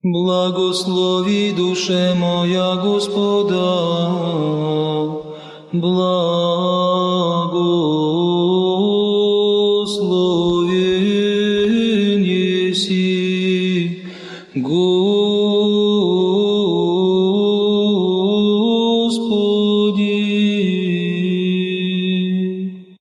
Благослови, душе моя, Господа, благословен еси, Господи.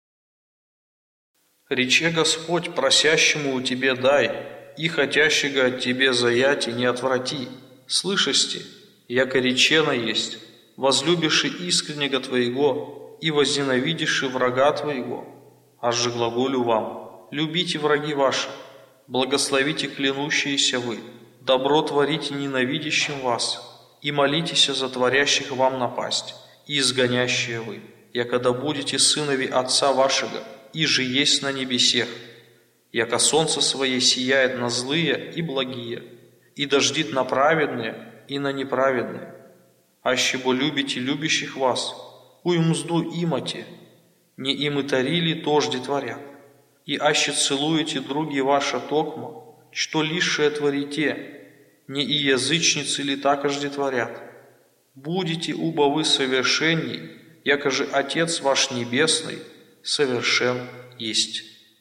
Рече Господь, просящему у тебе дай, и хотящего от тебе заять и не отврати. Слышасти, яко речено есть, возлюбишь искреннего твоего, и возненавидишь врага твоего. Аж же глаголю вам, любите враги ваши, благословите клянущиеся вы, добро творите ненавидящим вас, и молитесь за творящих вам напасть, и изгонящие вы, якогда будете сынови Отца вашего, и же есть на небесех, яко солнце свое сияет на злые и благие, и дождит на праведные и на неправедные. Аще бо любите любящих вас, уй мзду имате, не имытари ли тожди творят, и аще целуете други ваши токмо, что лишее творите, не и язычницы ли такожди творят. Будете убо вы совершенней, яко же Отец ваш Небесный совершен есть.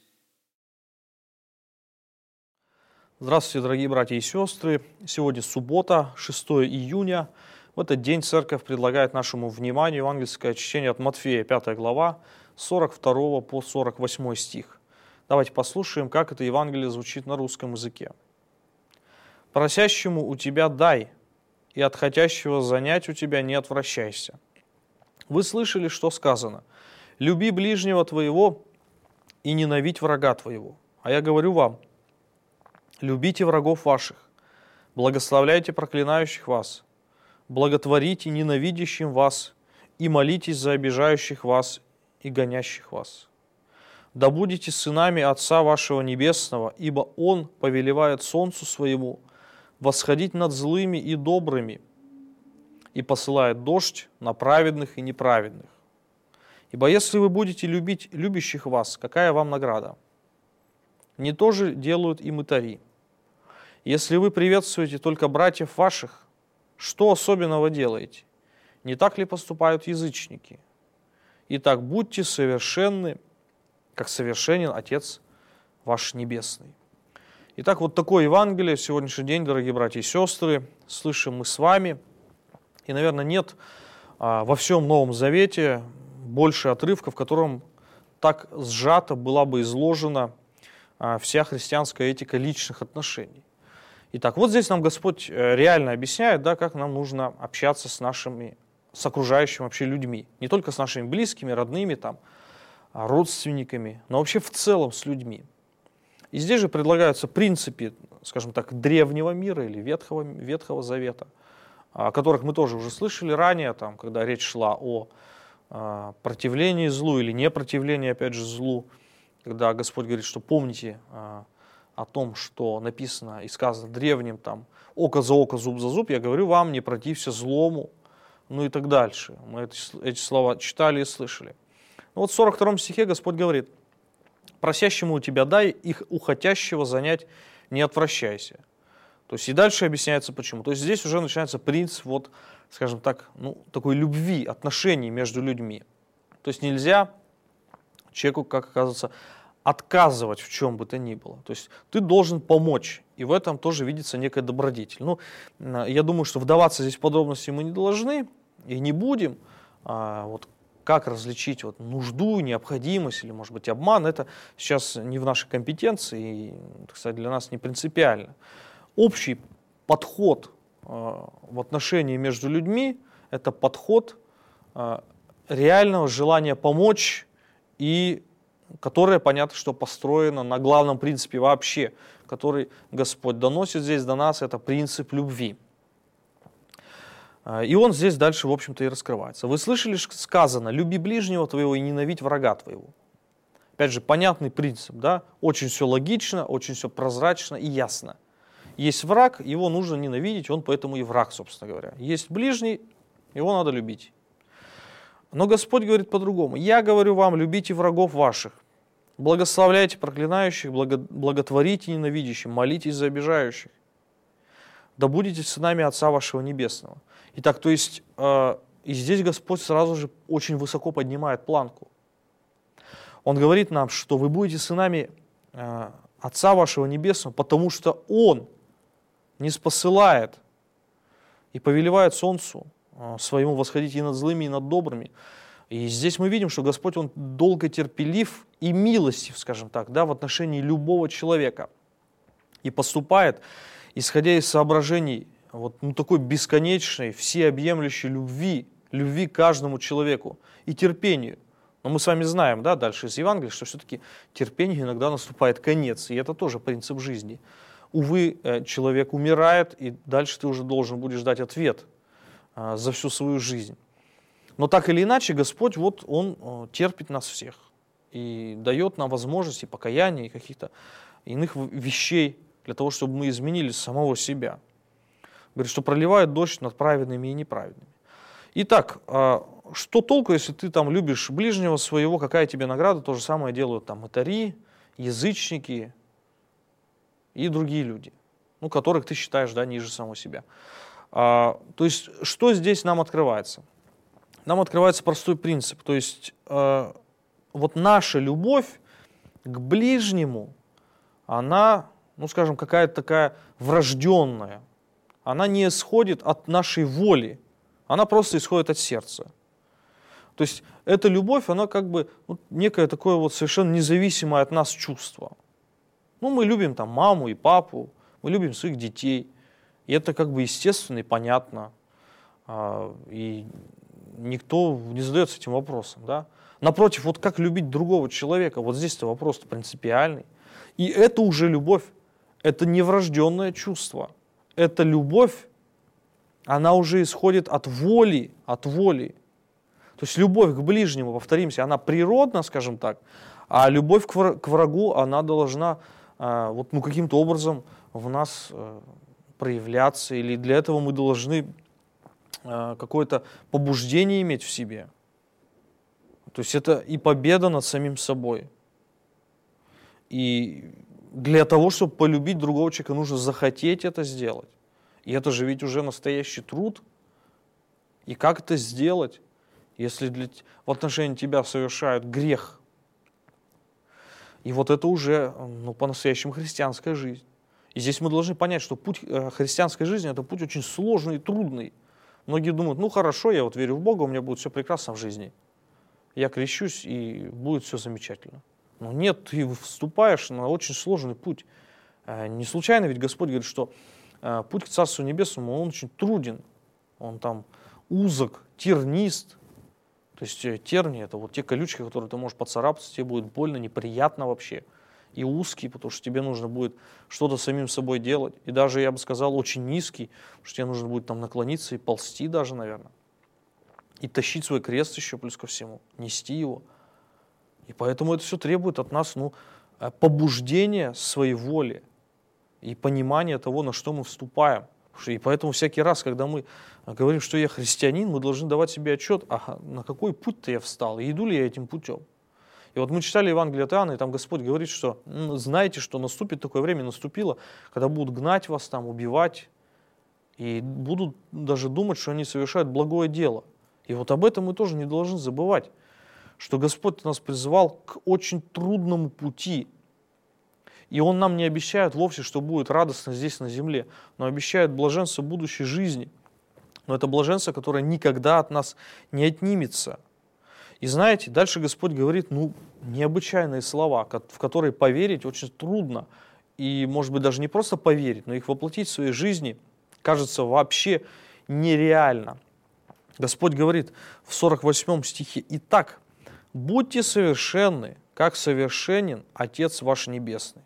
Здравствуйте, дорогие братья и сестры. Сегодня суббота, 6 июня. В этот день Церковь предлагает нашему вниманию евангельское чтение от Матфея, 5 глава, 42 по 48 стих. Давайте послушаем, как это Евангелие звучит на русском языке. «Просящему у тебя дай, и от хотящего занять у тебя не отвращайся. Вы слышали, что сказано: люби ближнего твоего и ненавидь врага твоего. А я говорю вам, любите врагов ваших, благословляйте проклинающих вас, благотворите ненавидящим вас и молитесь за обижающих вас и гонящих вас. Да будете сынами Отца вашего Небесного, ибо Он повелевает солнцу своему восходить над злыми и добрыми и посылает дождь на праведных и неправедных. Ибо если вы будете любить любящих вас, какая вам награда? Не то же делают и мытари. Если вы приветствуете только братьев ваших, что особенного делаете? Не так ли поступают язычники? Итак, будьте совершенны, как совершенен Отец ваш Небесный». Итак, вот такое Евангелие в сегодняшний день, дорогие братья и сестры, слышим мы с вами. И, наверное, нет во всем Новом Завете больше отрывка, в котором так сжато была бы изложена вся христианская этика личных отношений. Итак, вот здесь нам Господь реально объясняет, да, как нам нужно общаться с окружающими вообще людьми. Не только с нашими близкими, родными, там, родственниками, но вообще в целом с людьми. И здесь же предлагаются принципы, скажем так, древнего мира или Ветхого Завета, о которых мы тоже уже слышали ранее, там, когда речь шла о противлении злу или непротивлении, опять же, злу, когда Господь говорит, что помните о том, что написано и сказано древним, там, око за око, зуб за зуб, я говорю вам, не протився злому, ну и так дальше. Мы эти слова читали и слышали. Ну вот в 42 стихе Господь говорит: «Просящему у тебя дай, их у хотящего занять не отвращайся». То есть и дальше объясняется почему. То есть здесь уже начинается принцип, вот, скажем так, такой любви, отношений между людьми. То есть нельзя человеку, как оказывается, отказывать в чем бы то ни было. То есть ты должен помочь, и в этом тоже видится некая добродетель. Я думаю, что вдаваться здесь в подробности мы не должны и не будем. Вот как различить нужду, необходимость или, может быть, обман, это сейчас не в нашей компетенции и, кстати, для нас не принципиально. Общий подход в отношении между людьми – это подход реального желания помочь, и которое, понятно, что построено на главном принципе вообще, который Господь доносит здесь до нас, это принцип любви. И он здесь дальше, в общем-то, и раскрывается. Вы слышали, сказано: люби ближнего твоего и ненавидь врага твоего. Опять же, понятный принцип, да? Очень все логично, очень все прозрачно и ясно. Есть враг, его нужно ненавидеть, он поэтому и враг, собственно говоря. Есть ближний, его надо любить. Но Господь говорит по-другому. «Я говорю вам, любите врагов ваших, благословляйте проклинающих, благотворите ненавидящим, молитесь за обижающих». да будете сынами Отца вашего Небесного. Итак, то есть, и здесь Господь сразу же очень высоко поднимает планку. Он говорит нам, что вы будете сынами Отца вашего Небесного, потому что Он не спосылает и повелевает солнцу своему восходить и над злыми, и над добрыми. И здесь мы видим, что Господь, Он долго терпелив и милостив, скажем так, да, в отношении любого человека. И поступает, исходя из соображений вот, такой бесконечной, всеобъемлющей любви к каждому человеку и терпению. Но мы с вами знаем, да, дальше из Евангелия, что все-таки терпению иногда наступает конец, и это тоже принцип жизни. Увы, человек умирает, и дальше ты уже должен будешь дать ответ за всю свою жизнь. Но так или иначе, Господь, вот Он терпит нас всех и дает нам возможности покаяния и каких-то иных вещей для того, чтобы мы изменили самого себя. Говорит, что проливает дождь над праведными и неправедными. Итак, что толку, если ты там любишь ближнего своего, какая тебе награда? То же самое делают там мытари, язычники и другие люди, которых ты считаешь, да, ниже самого себя. То есть, что здесь нам открывается? Нам открывается простой принцип. То есть, вот наша любовь к ближнему, она, скажем, какая-то такая врожденная. Она не исходит от нашей воли, она просто исходит от сердца. То есть эта любовь, она как бы некое такое вот совершенно независимое от нас чувство. Мы любим там маму и папу, мы любим своих детей. И это как бы естественно и понятно. И никто не задается этим вопросом. Да? Напротив, вот как любить другого человека, вот здесь-то вопрос принципиальный. И это уже любовь, это не врожденное чувство. Это любовь, она уже исходит от воли, от воли. То есть любовь к ближнему, повторимся, она природна, скажем так, а любовь к врагу, она должна каким-то образом в нас проявляться, или для этого мы должны какое-то побуждение иметь в себе. То есть это и победа над самим собой. И для того, чтобы полюбить другого человека, нужно захотеть это сделать. И это же ведь уже настоящий труд. И как это сделать, если в отношении тебя совершают грех? И вот это уже по-настоящему христианская жизнь. И здесь мы должны понять, что путь христианской жизни – это путь очень сложный и трудный. Многие думают, хорошо, я вот верю в Бога, у меня будет все прекрасно в жизни. Я крещусь, и будет все замечательно. Но нет, ты вступаешь на очень сложный путь. Не случайно ведь Господь говорит, что путь к Царству Небесному, он очень труден. Он там узок, тернист. То есть терни – это вот те колючки, которые ты можешь поцарапаться, тебе будет больно, неприятно вообще. И узкий, потому что тебе нужно будет что-то самим собой делать. И даже, я бы сказал, очень низкий, потому что тебе нужно будет там наклониться и ползти даже, наверное. И тащить свой крест еще плюс ко всему, нести его. И поэтому это все требует от нас побуждения своей воли и понимания того, на что мы вступаем. И поэтому всякий раз, когда мы говорим, что я христианин, мы должны давать себе отчет, на какой путь-то я встал, и иду ли я этим путем. И вот мы читали Евангелие от Иоанна, и там Господь говорит, что знаете, что наступит такое время, наступило, когда будут гнать вас, там, убивать, и будут даже думать, что они совершают благое дело. И вот об этом мы тоже не должны забывать, что Господь нас призвал к очень трудному пути. И Он нам не обещает вовсе, что будет радостно здесь на земле, но обещает блаженство будущей жизни. Но это блаженство, которое никогда от нас не отнимется. И знаете, дальше Господь говорит, необычайные слова, в которые поверить очень трудно. И, может быть, даже не просто поверить, но их воплотить в своей жизни кажется вообще нереально. Господь говорит в 48 стихе, «Итак, будьте совершенны, как совершенен Отец ваш Небесный».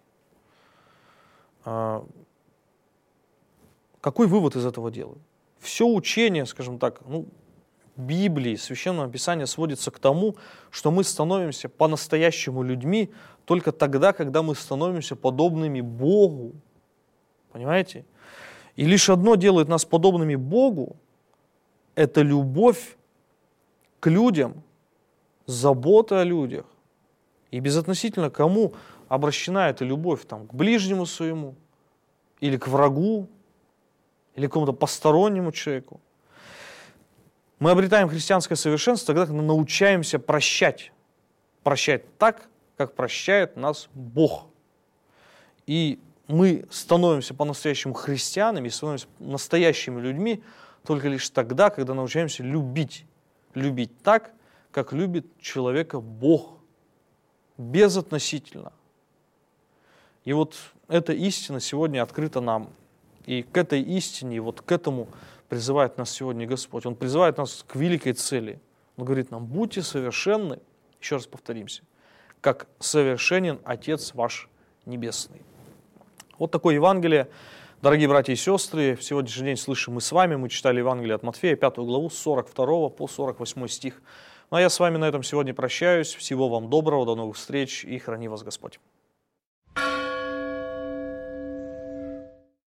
Какой вывод из этого делаю? Все учение, скажем так, Библии, Священного Писания сводится к тому, что мы становимся по-настоящему людьми только тогда, когда мы становимся подобными Богу. Понимаете? И лишь одно делает нас подобными Богу – это любовь к людям, забота о людях. И безотносительно кому обращена эта любовь, к ближнему своему или к врагу. или какому-то постороннему человеку. Мы обретаем христианское совершенство тогда, когда научаемся прощать. Прощать так, как прощает нас Бог. И мы становимся по-настоящему христианами, становимся настоящими людьми только лишь тогда, когда научаемся любить. Любить так, как любит человека Бог. Безотносительно. И вот эта истина сегодня открыта нам. И к этой истине, вот к этому призывает нас сегодня Господь. Он призывает нас к великой цели. Он говорит нам: будьте совершенны, еще раз повторимся, как совершенен Отец ваш Небесный. Вот такое Евангелие, дорогие братья и сестры. В сегодняшний день слышим мы с вами. Мы читали Евангелие от Матфея, 5 главу, с 42 по 48 стих. Ну а я с вами на этом сегодня прощаюсь. Всего вам доброго, до новых встреч и храни вас Господь.